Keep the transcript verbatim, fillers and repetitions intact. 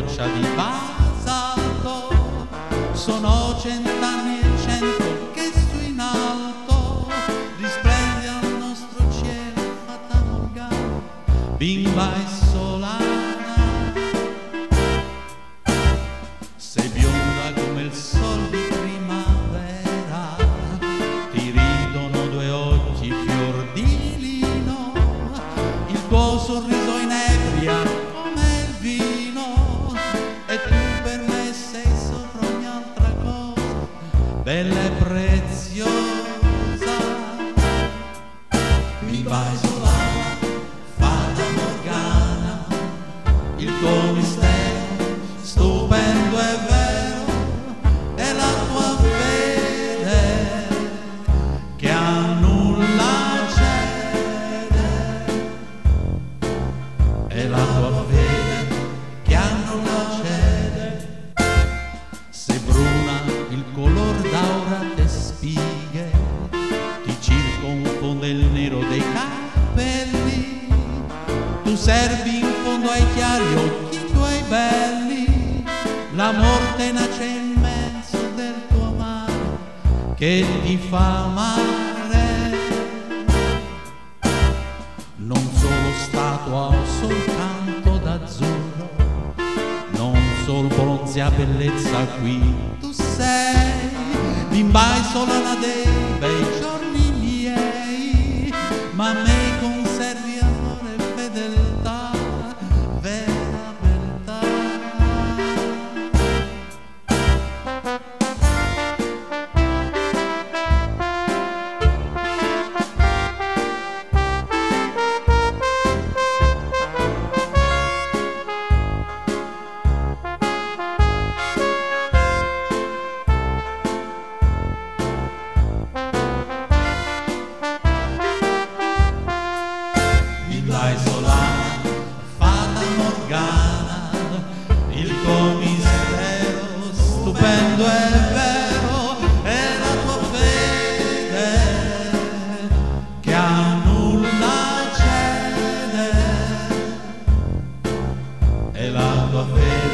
roccia di basalto, sono cent'anni e cento che su in alto risplende al nostro cielo fata morgana, bimba isolana. Sei bionda come il sol di primavera, ti ridono due occhi fior di lino, il tuo sorriso inebria come il vino, e tu per me sei sopra ogni altra cosa, bella e preziosa. Bimba isolana, fata morgana, il tuo mistero stupendo e vero, è la tua fede che a nulla cede, è la tua fede che a nulla cede. Sei bruna, il color d'aurate spighe ti circonfonde il nero dei capelli, tu servi in fondo ai chiari occhi tuoi belli, la morte nace immenso del tuo mare che ti fa amare. Non solo statua o soltanto d'azzurro, non sol bronzea bellezza qui tu sei, bimba isolana dei bei giorni miei, ma a me conservi amore e fedeltà, vera beltà. Bimba isolana, fata morgana, il tuo mistero stupendo e vero, è la tua fede che a nulla cede, è la tua fede